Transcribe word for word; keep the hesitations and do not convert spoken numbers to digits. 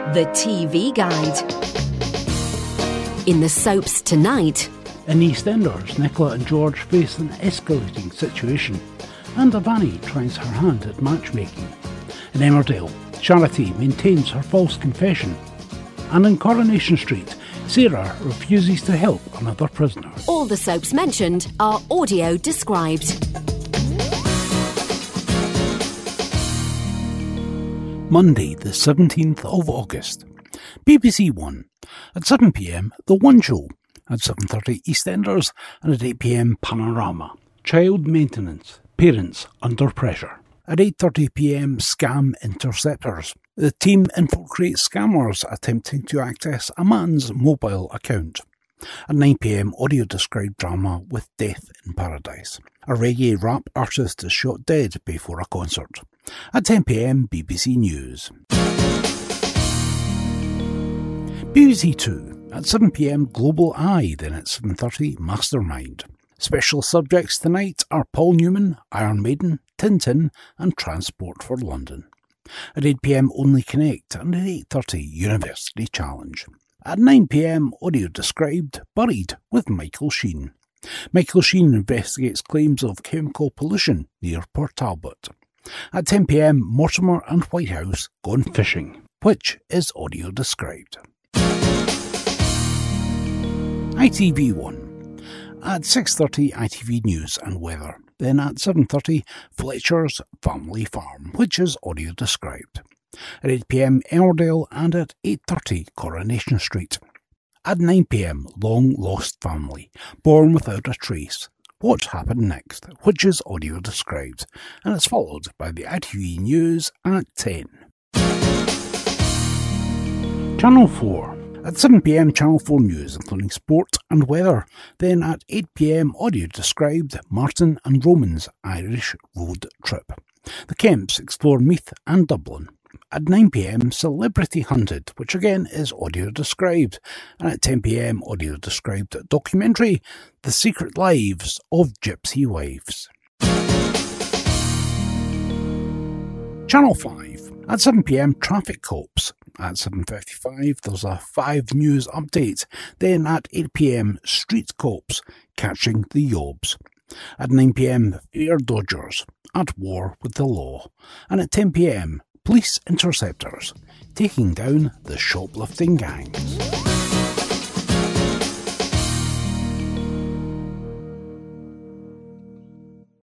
The T V Guide. In the soaps tonight. In EastEnders, Nicola and George face an escalating situation, and Avani tries her hand at matchmaking. In Emmerdale, Charity maintains her false confession. And in Coronation Street, Sarah refuses to help another prisoner. All the soaps mentioned are audio described. Monday, the seventeenth of August. B B C One. At seven p m, The One Show. At seven thirty, EastEnders. And at eight p m, Panorama. Child maintenance. Parents under pressure. At eight thirty p m, Scam Interceptors. The team infiltrate scammers attempting to access a man's mobile account. At nine p m, audio-described drama with Death in Paradise. A reggae rap artist is shot dead before a concert. At ten p m, B B C News. B B C Two. At seven p m, Global Eye, then at seven thirty, Mastermind. Special subjects tonight are Paul Newman, Iron Maiden, Tintin and Transport for London. At eight p m, Only Connect, and at eight thirty, University Challenge. At nine p m, audio described, Buried with Michael Sheen. Michael Sheen investigates claims of chemical pollution near Port Talbot. At ten p m, Mortimer and Whitehouse Gone Fishing, which is audio described. I T V One. At six thirty, I T V News and Weather. Then at seven thirty, Fletcher's Family Farm, which is audio described. At eight p m, Emmerdale, and at eight thirty, Coronation Street. At nine p m, Long Lost Family, Born Without a Trace. What happened next, which is audio described, and it's followed by the I T V News at ten. Channel four. At seven p m, Channel four News, including sport and weather. Then at eight p m, audio described, Martin and Roman's Irish road trip. The Kemps explore Meath and Dublin. At nine p m, Celebrity Hunted, which again is audio described. And at ten p m, audio described documentary, The Secret Lives of Gypsy Wives. Channel five. At seven p m, Traffic Cops. At seven fifty-five, there's a five News update. Then at eight p m, Street Cops, Catching the Yobs. At nine p m, Air Dodgers, At War with the Law. And at ten p m, Police Interceptors, Taking Down the Shoplifting Gangs.